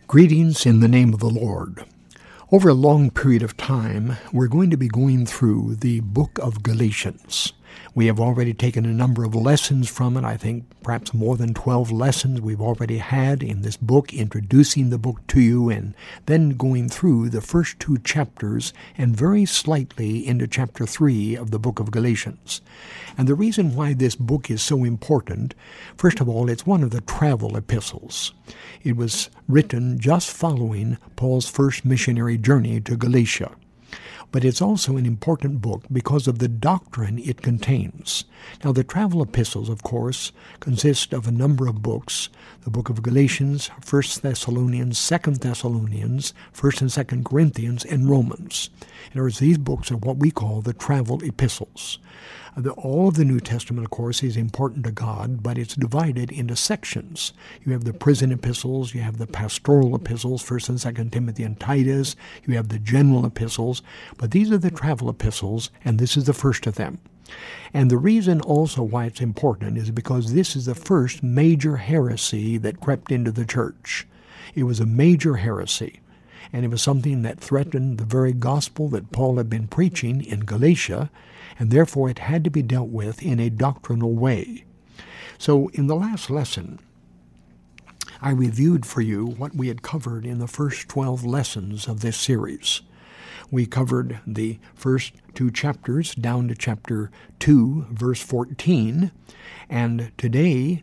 Greetings in the name of the Lord. Over a long period of time, we're going to be going through the book of Galatians. We have already taken a number of lessons from it. I think perhaps more than 12 lessons we've already had in this book, introducing the book to you, and then going through the first two chapters and very slightly into chapter 3 of the book of Galatians. And the reason why this book is so important, first of all, it's one of the travel epistles. It was written just following Paul's first missionary journey to Galatia. But it's also an important book because of the doctrine it contains. Now, the travel epistles, of course, consist of a number of books: the book of Galatians, 1 Thessalonians, 2 Thessalonians, 1 and 2 Corinthians, and Romans. In other words, these books are what we call the travel epistles. All of the New Testament, of course, is important to God, but it's divided into sections. You have the prison epistles, you have the pastoral epistles, 1 and 2 Timothy and Titus, you have the general epistles, but these are the travel epistles, and this is the first of them. And the reason also why it's important is because this is the first major heresy that crept into the church. It was a major heresy, and it was something that threatened the very gospel that Paul had been preaching in Galatia, and therefore it had to be dealt with in a doctrinal way. So in the last lesson, I reviewed for you what we had covered in the first 12 lessons of this series. We covered the first two chapters down to chapter 2, verse 14, and today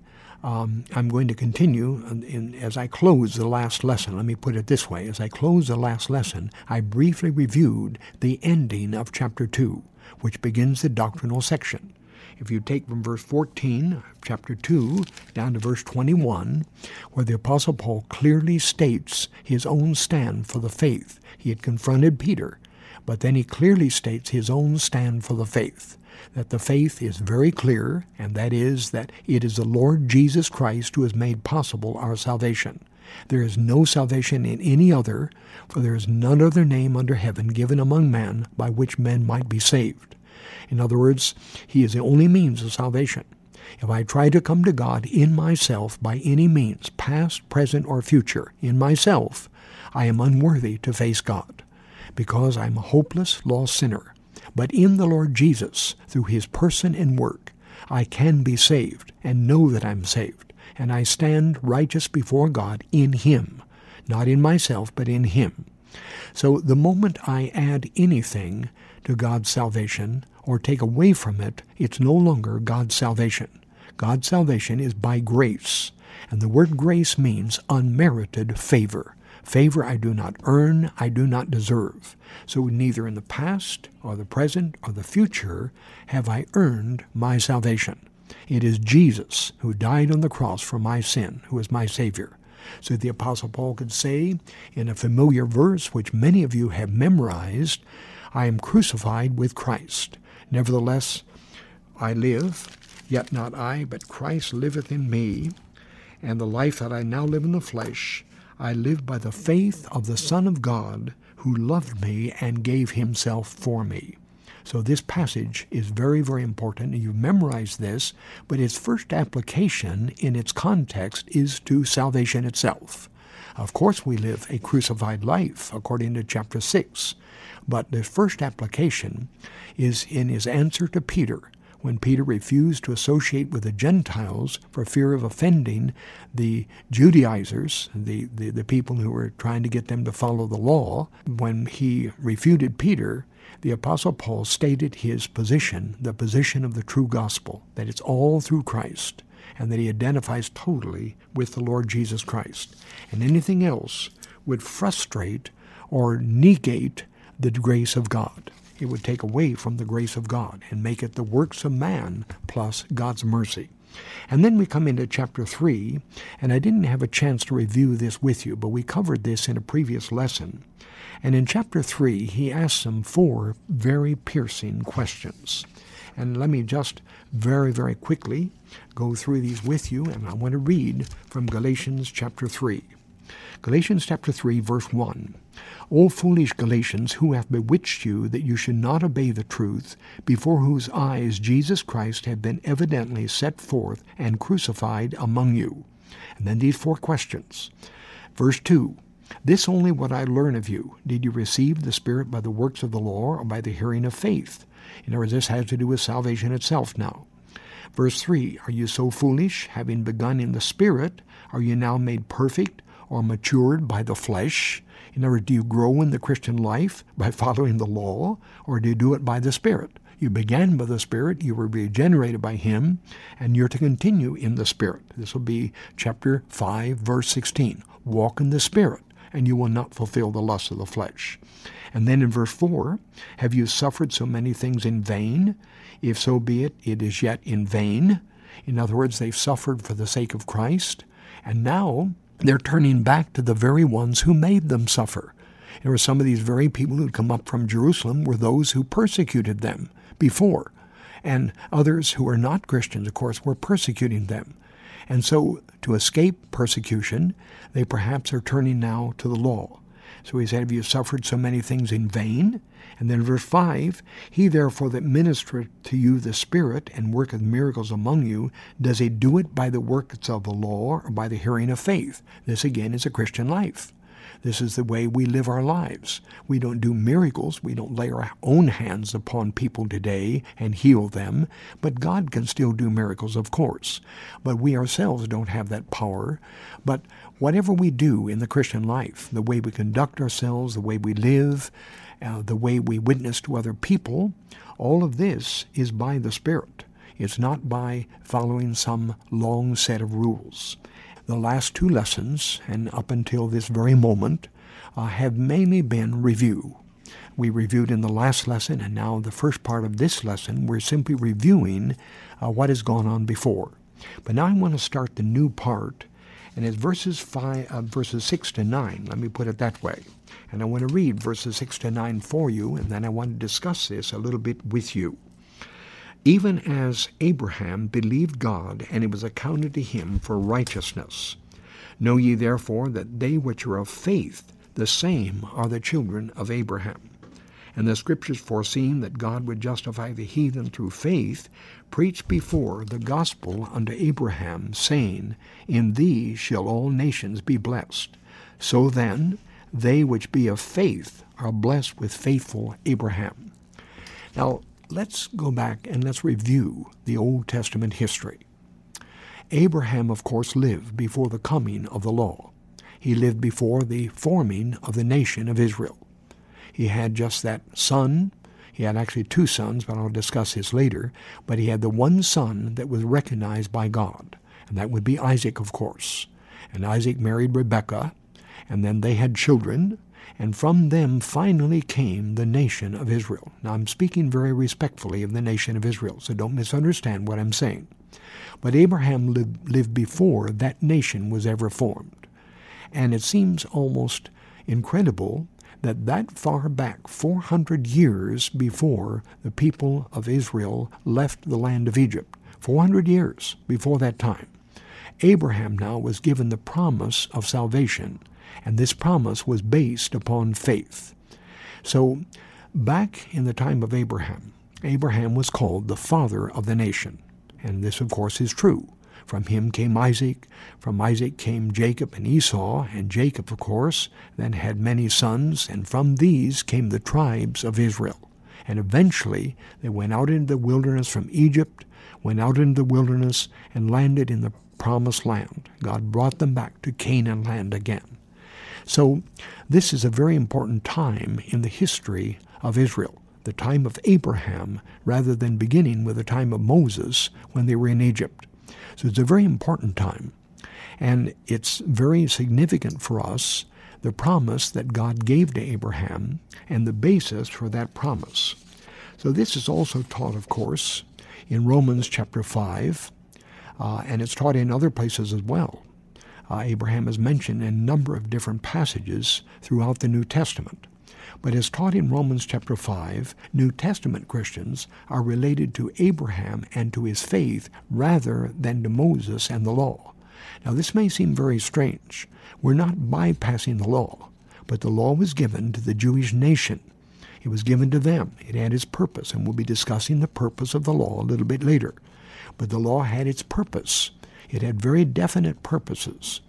I'm going to continue as I close the last lesson. Let me put it this way. As I close the last lesson, I briefly reviewed the ending of chapter 2, which begins the doctrinal section. If you take from verse 14, chapter 2, down to verse 21, where the Apostle Paul clearly states his own stand for the faith. He had confronted Peter, but then he clearly states his own stand for the faith, that the faith is very clear, and that is that it is the Lord Jesus Christ who has made possible our salvation. There is no salvation in any other, for there is none other name under heaven given among men by which men might be saved. In other words, he is the only means of salvation. If I try to come to God in myself by any means, past, present, or future, in myself, I am unworthy to face God, because I am a hopeless, lost sinner. But in the Lord Jesus, through his person and work, I can be saved and know that I'm saved. And I stand righteous before God in him, not in myself, but in him. So the moment I add anything to God's salvation or take away from it, it's no longer God's salvation. God's salvation is by grace, and the word grace means unmerited favor. Favor I do not earn, I do not deserve. So neither in the past or the present or the future have I earned my salvation. It is Jesus who died on the cross for my sin, who is my Savior. So the Apostle Paul could say in a familiar verse, which many of you have memorized, I am crucified with Christ. Nevertheless, I live, yet not I, but Christ liveth in me. And the life that I now live in the flesh, I live by the faith of the Son of God, who loved me and gave himself for me. So this passage is very, very important, and you've memorized this, but its first application in its context is to salvation itself. Of course, we live a crucified life, according to chapter 6, but the first application is in his answer to Peter, when Peter refused to associate with the Gentiles for fear of offending the Judaizers, the people who were trying to get them to follow the law. When he refuted Peter, the Apostle Paul stated his position, the position of the true gospel, that it's all through Christ, and that he identifies totally with the Lord Jesus Christ. And anything else would frustrate or negate the grace of God. It would take away from the grace of God and make it the works of man plus God's mercy. And then we come into chapter 3, and I didn't have a chance to review this with you, but we covered this in a previous lesson. And in chapter 3, he asks them 4 very piercing questions. And let me just very, very quickly go through these with you, and I want to read from Galatians chapter 3. Galatians chapter 3, verse 1. O foolish Galatians, who hath bewitched you that you should not obey the truth, before whose eyes Jesus Christ had been evidently set forth and crucified among you? And then these 4 questions. Verse 2. This only would I learn of you. Did you receive the Spirit by the works of the law or by the hearing of faith? In other words, this has to do with salvation itself now. Verse 3, are you so foolish, having begun in the Spirit, are you now made perfect or matured by the flesh? In other words, do you grow in the Christian life by following the law, or do you do it by the Spirit? You began by the Spirit, you were regenerated by Him, and you're to continue in the Spirit. This will be chapter 5, verse 16. Walk in the Spirit, and you will not fulfill the lust of the flesh. And then in verse 4, have you suffered so many things in vain? If so be it, it is yet in vain. In other words, they've suffered for the sake of Christ, and now they're turning back to the very ones who made them suffer. There were some of these very people who had come up from Jerusalem were those who persecuted them before. And others who were not Christians, of course, were persecuting them. And so to escape persecution, they perhaps are turning now to the law. So he said, have you suffered so many things in vain? And then verse 5, he therefore that ministereth to you the Spirit and worketh miracles among you, does he do it by the works of the law or by the hearing of faith? This again is a Christian life. This is the way we live our lives. We don't do miracles. We don't lay our own hands upon people today and heal them. But God can still do miracles, of course. But we ourselves don't have that power. But whatever we do in the Christian life, the way we conduct ourselves, the way we live, the way we witness to other people, all of this is by the Spirit. It's not by following some long set of rules. The last two lessons, and up until this very moment, have mainly been review. We reviewed in the last lesson, and now the first part of this lesson, we're simply reviewing what has gone on before. But now I want to start the new part, and it's verses 6 to 9. Let me put it that way. And I want to read verses 6 to 9 for you, and then I want to discuss this a little bit with you. Even as Abraham believed God, and it was accounted to him for righteousness. Know ye therefore that they which are of faith, the same are the children of Abraham. And the Scriptures foreseeing that God would justify the heathen through faith, preached before the gospel unto Abraham, saying, in thee shall all nations be blessed. So then, they which be of faith are blessed with faithful Abraham. Now, let's go back and let's review the Old Testament history. Abraham, of course, lived before the coming of the law. He lived before the forming of the nation of Israel. He had just that son. He had actually two sons, but I'll discuss this later. But he had the one son that was recognized by God, and that would be Isaac, of course. And Isaac married Rebekah, and then they had children, and from them finally came the nation of Israel. Now, I'm speaking very respectfully of the nation of Israel, so don't misunderstand what I'm saying. But Abraham lived before that nation was ever formed. And it seems almost incredible that far back, 400 years before the people of Israel left the land of Egypt, 400 years before that time, Abraham now was given the promise of salvation. And this promise was based upon faith. So back in the time of Abraham, Abraham was called the father of the nation. And this, of course, is true. From him came Isaac. From Isaac came Jacob and Esau. And Jacob, of course, then had many sons. And from these came the tribes of Israel. And eventually they went out into the wilderness from Egypt, went out into the wilderness, and landed in the promised land. God brought them back to Canaan land again. So this is a very important time in the history of Israel, the time of Abraham, rather than beginning with the time of Moses when they were in Egypt. So it's a very important time. And it's very significant for us, the promise that God gave to Abraham and the basis for that promise. So this is also taught, of course, in Romans chapter 5, and it's taught in other places as well. Abraham is mentioned in a number of different passages throughout the New Testament. But as taught in Romans chapter 5, New Testament Christians are related to Abraham and to his faith rather than to Moses and the law. Now this may seem very strange. We're not bypassing the law, but the law was given to the Jewish nation. It was given to them. It had its purpose, and we'll be discussing the purpose of the law a little bit later. But the law had its purpose. It had very definite purposes.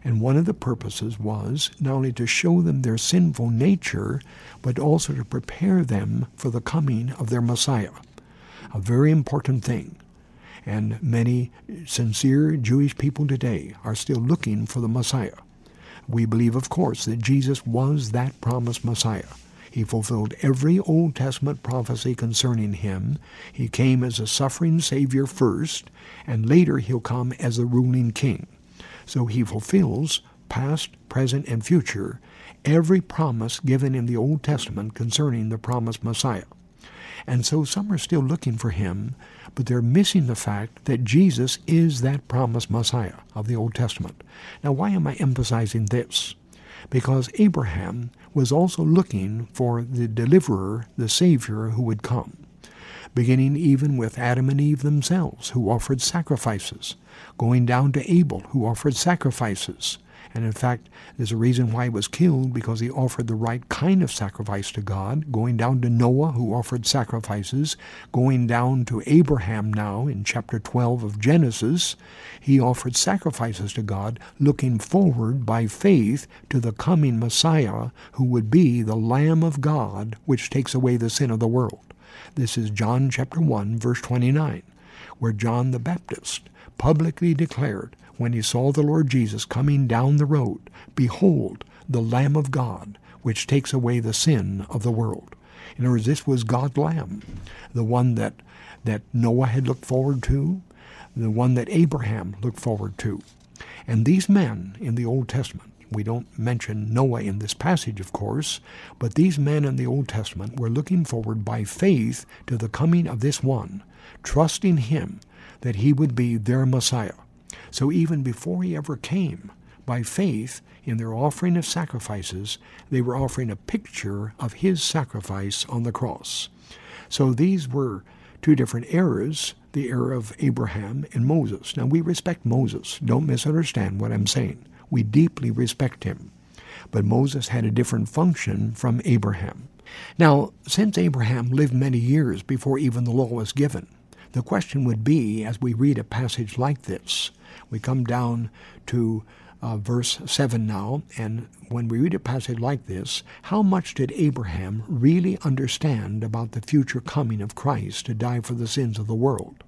And one of the purposes was not only to show them their sinful nature, but also to prepare them for the coming of their Messiah. A very important thing. And many sincere Jewish people today are still looking for the Messiah. We believe, of course, that Jesus was that promised Messiah. He fulfilled every Old Testament prophecy concerning him. He came as a suffering Savior first, and later he'll come as a ruling king. So he fulfills, past, present, and future, every promise given in the Old Testament concerning the promised Messiah. And so some are still looking for him, but they're missing the fact that Jesus is that promised Messiah of the Old Testament. Now, why am I emphasizing this? Because Abraham was also looking for the deliverer, the Savior who would come, beginning even with Adam and Eve themselves, who offered sacrifices, going down to Abel, who offered sacrifices. And in fact, there's a reason why he was killed, because he offered the right kind of sacrifice to God, going down to Noah, who offered sacrifices, going down to Abraham now in chapter 12 of Genesis. He offered sacrifices to God, looking forward by faith to the coming Messiah, who would be the Lamb of God, which takes away the sin of the world. This is John chapter 1, verse 29, where John the Baptist publicly declared, when he saw the Lord Jesus coming down the road, "Behold, the Lamb of God, which takes away the sin of the world." In other words, this was God's Lamb, the one that Noah had looked forward to, the one that Abraham looked forward to. And these men in the Old Testament, we don't mention Noah in this passage, of course, but these men in the Old Testament were looking forward by faith to the coming of this one, trusting him that he would be their Messiah. So even before he ever came, by faith, in their offering of sacrifices, they were offering a picture of his sacrifice on the cross. So these were two different eras, the era of Abraham and Moses. Now, we respect Moses. Don't misunderstand what I'm saying. We deeply respect him. But Moses had a different function from Abraham. Now, since Abraham lived many years before even the law was given, the question would be, as we read a passage like this, we come down to verse 7 now, and when we read a passage like this, how much did Abraham really understand about the future coming of Christ to die for the sins of the world?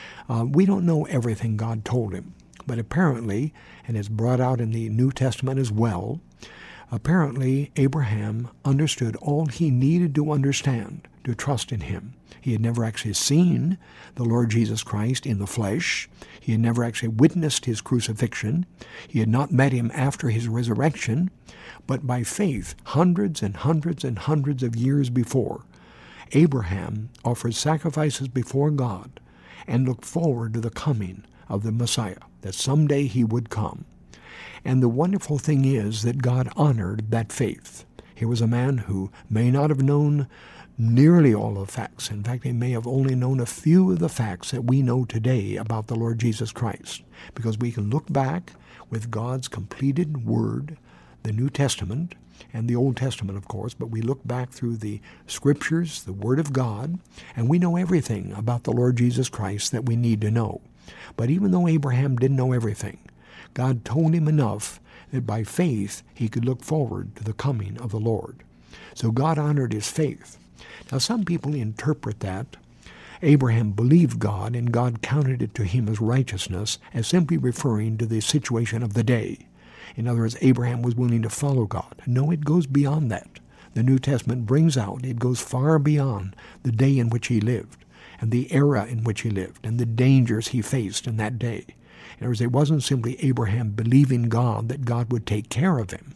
We don't know everything God told him, but apparently, and it's brought out in the New Testament as well, apparently Abraham understood all he needed to understand to trust in him. He had never actually seen the Lord Jesus Christ in the flesh. He had never actually witnessed his crucifixion. He had not met him after his resurrection. But by faith, hundreds and hundreds and hundreds of years before, Abraham offered sacrifices before God and looked forward to the coming of the Messiah, that someday he would come. And the wonderful thing is that God honored that faith. He was a man who may not have known nearly all the facts. In fact, he may have only known a few of the facts that we know today about the Lord Jesus Christ, because we can look back with God's completed Word, the New Testament, and the Old Testament, of course, but we look back through the Scriptures, the Word of God, and we know everything about the Lord Jesus Christ that we need to know. But even though Abraham didn't know everything, God told him enough that by faith he could look forward to the coming of the Lord. So God honored his faith. Now, some people interpret that Abraham believed God and God counted it to him as righteousness as simply referring to the situation of the day. In other words, Abraham was willing to follow God. No, it goes beyond that. The New Testament brings out, it goes far beyond the day in which he lived and the era in which he lived and the dangers he faced in that day. In other words, it wasn't simply Abraham believing God that God would take care of him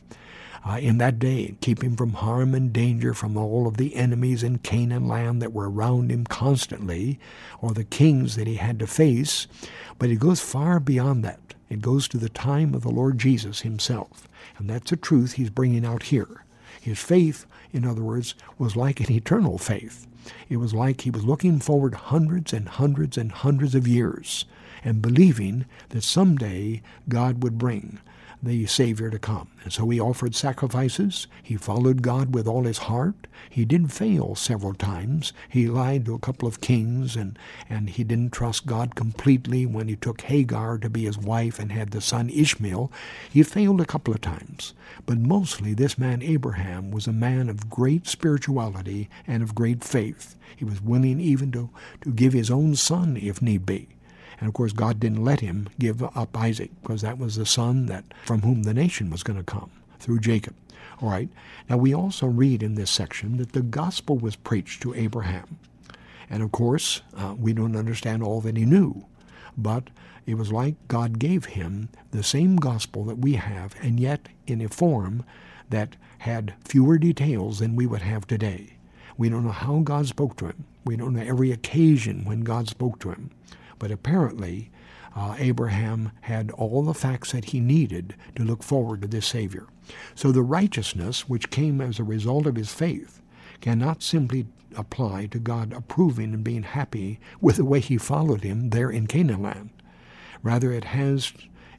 in that day, keep him from harm and danger from all of the enemies in Canaan land that were around him constantly, or the kings that he had to face. But it goes far beyond that. It goes to the time of the Lord Jesus himself. And that's the truth he's bringing out here. His faith, in other words, was like an eternal faith. It was like he was looking forward hundreds and hundreds and hundreds of years and believing that someday God would bring the Savior to come. And so he offered sacrifices. He followed God with all his heart. He did fail several times. He lied to a couple of kings, and he didn't trust God completely when he took Hagar to be his wife and had the son Ishmael. He failed a couple of times. But mostly this man Abraham was a man of great spirituality and of great faith. He was willing even to give his own son if need be. And of course, God didn't let him give up Isaac, because that was the son from whom the nation was going to come, through Jacob. All right. Now, we also read in this section that the gospel was preached to Abraham. And of course, we don't understand all that he knew. But it was like God gave him the same gospel that we have, and yet in a form that had fewer details than we would have today. We don't know how God spoke to him. We don't know every occasion when God spoke to him. But apparently, Abraham had all the facts that he needed to look forward to this Savior. So the righteousness which came as a result of his faith cannot simply apply to God approving and being happy with the way he followed him there in Canaan land. Rather, it has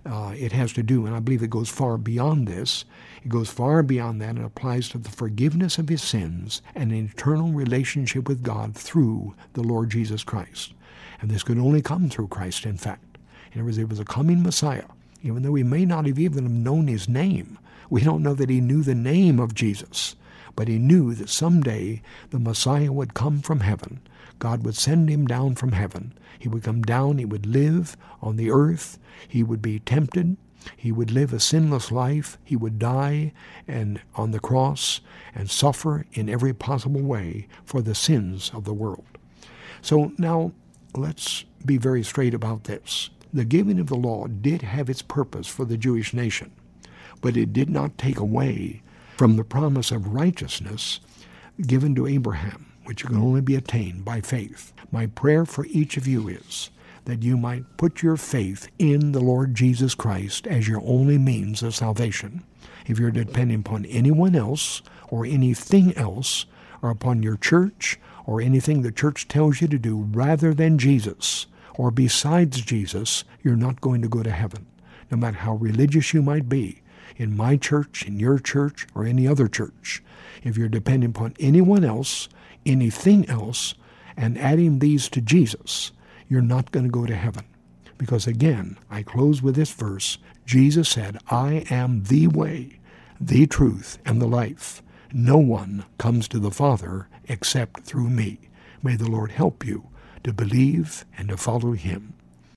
to do, and I believe it goes far beyond this. It goes far beyond that and applies to the forgiveness of his sins and an eternal relationship with God through the Lord Jesus Christ. And this could only come through Christ, in fact. In other words, it was a coming Messiah. Even though we may not have even known his name, we don't know that he knew the name of Jesus. But he knew that someday the Messiah would come from heaven. God would send him down from heaven. He would come down, he would live on the earth, he would be tempted, he would live a sinless life, he would die and on the cross and suffer in every possible way for the sins of the world. So now, let's be very straight about this. The giving of the law did have its purpose for the Jewish nation, but it did not take away from the promise of righteousness given to Abraham, which can only be attained by faith. My prayer for each of you is that you might put your faith in the Lord Jesus Christ as your only means of salvation. If you're depending upon anyone else or anything else, or upon your church or anything the church tells you to do rather than Jesus or besides Jesus, you're not going to go to heaven, no matter how religious you might be, in my church, in your church, or any other church. If you're depending upon anyone else, anything else, and adding these to Jesus, you're not going to go to heaven. Because again, I close with this verse. Jesus said, I am the way, the truth, and the life. No one comes to the Father except through me. May the Lord help you to believe and to follow him.